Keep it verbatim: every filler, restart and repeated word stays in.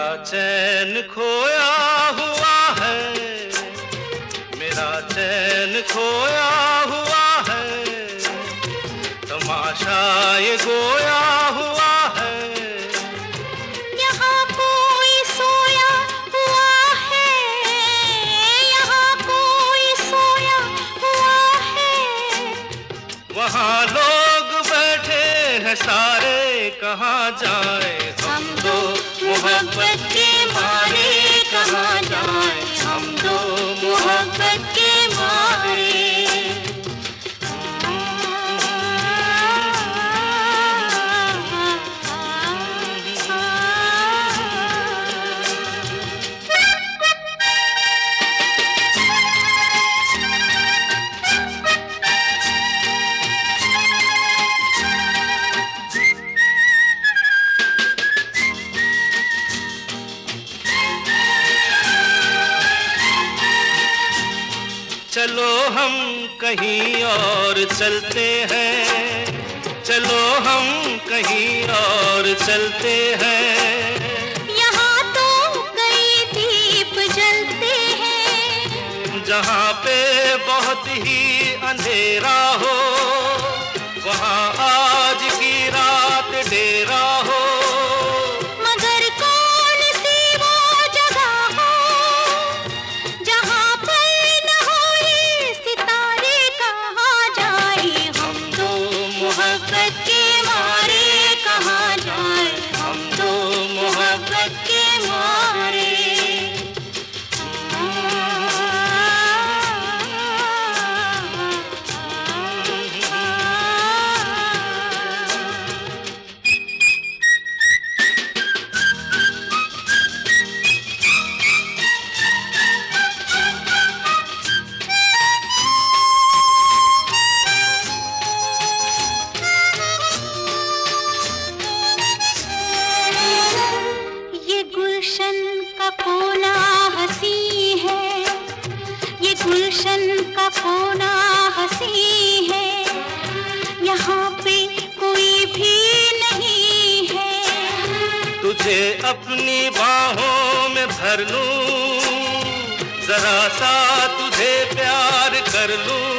चैन खोया हुआ है, मेरा चैन खोया हुआ है, तमाशा ये गोया हुआ है। यहाँ कोई सोया हुआ है, यहाँ कोई सोया हुआ है। वहाँ लोग बैठे हैं सारे, कहाँ जाएं हम दो मोहब्बत के मारे, कहाँ जाएं हम दो मोहब्बत के मारे। चलो हम कहीं और चलते हैं, चलो हम कहीं और चलते हैं। यहाँ तो कई दीप जलते हैं, जहाँ पे बहुत ही अंधेरा हो, वहाँ आज की रात डेरा हो। मगर कौन सी वो जगह हो जहाँ पर न हो ये सितारे, कहाँ जाए हम दो मोहब्बत के मारे, कहाँ जाए हम दो मोहब्बत के मारे। गुलशन का कोना हंसी है, ये गुलशन का कोना हंसी है, यहाँ पे कोई भी नहीं है। तुझे अपनी बाहों में भर लूं, जरा सा तुझे प्यार कर लूं।